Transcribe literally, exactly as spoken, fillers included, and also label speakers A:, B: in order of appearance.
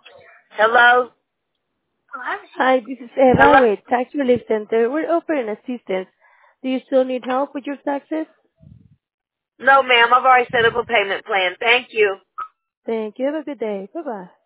A: Hello?
B: Hi, this is Eva
A: Hello?
B: with Tax Relief Center. We're offering assistance. Do you still need help with your taxes?
A: No, ma'am. I've already set up a payment plan. Thank you.
B: Thank you. Have a good day. Bye-bye.